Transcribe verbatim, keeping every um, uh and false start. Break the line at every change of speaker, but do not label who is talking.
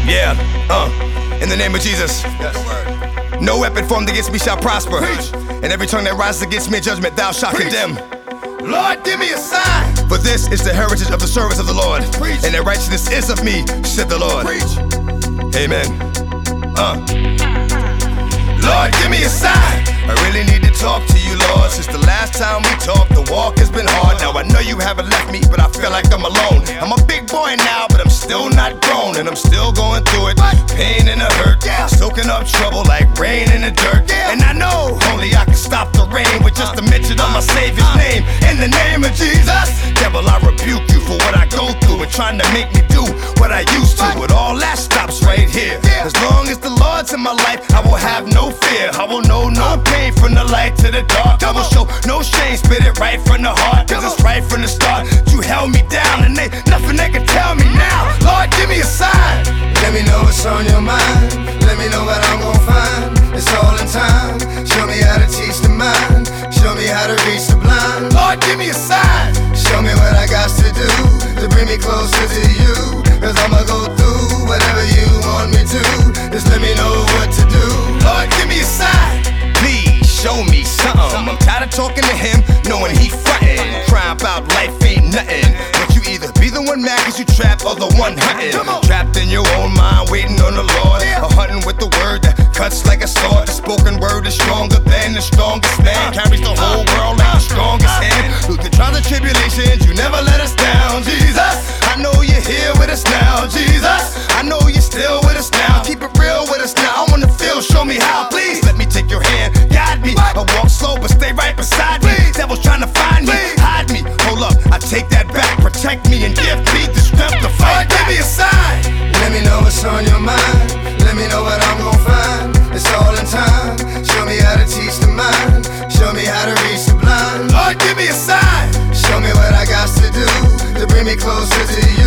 Yeah, uh, in the name of Jesus.
Yes.
No weapon formed against me shall prosper.
Preach.
And every tongue that rises against me in judgment thou shalt
Preach.
condemn.
Lord, give me a sign.
For this is the heritage of the servants of the Lord.
Preach.
And their righteousness is of me, said the Lord.
Preach.
Amen. Uh.
Lord, give me a sign.
I really need to talk to you, Lord. Since the last time we talked, the walk has been hard. Now I know you haven't left me, but I feel like I'm alone. I'm a big boy now, but I'm still not grown, and I'm still going through it. Pain and the hurt, soaking up trouble like rain in the dirt. And I know only I can stop the rain with just a mention of my Savior's name. In the name of Jesus, devil, I rebuke you for what I go through and trying to make me do what I used to. But all that stops right here. As long as the Lord's in my life, I will have no fear. I will know no pain from the light to the dark. I will show no shame, spit it right from the heart. Cause it's right from the start. You held me down and ain't nothing they can tell me now. Lord, give me a sign.
Let me know what's on your mind. Let me know what I'm gon' find. It's all in time. Show me how to teach the mind. Show me how to reach the blind.
Lord, give me a sign.
Show me what I got to do to bring me closer to you. Cause I'ma go through whatever you want me to. Just let me know what to do.
Lord, give me a sign. Please show me something. I'm tired of talking to him, knowing he frontin'. Crying about life ain't nothing. But you either be the one mad cause you trapped or the one hunting. Trapped in your own mind, waiting on the Lord. Or hunting with the word that cuts like a sword. The spoken word is stronger than the strongest man. Carries the whole world like the strongest hand. Through the trials and tribulations, you never let us down. Jesus, I know you're here with us now. Jesus, I know you're still with us now. Keep it real with us now. I wanna feel, show me how. Please let me take your hand, guide me. I walk slow, but stay right beside me. Devil's trying to find me, hide me. Hold up, I take that back. Protect me and give me the strength to fight. Give me a sign.
Let me know what's on your mind. Let me know what I'm gon' find. It's all in time. Show me how to teach the mind. Show me how to reach the blind.
Lord, give me a sign.
Show me what I got to do to bring me closer to you.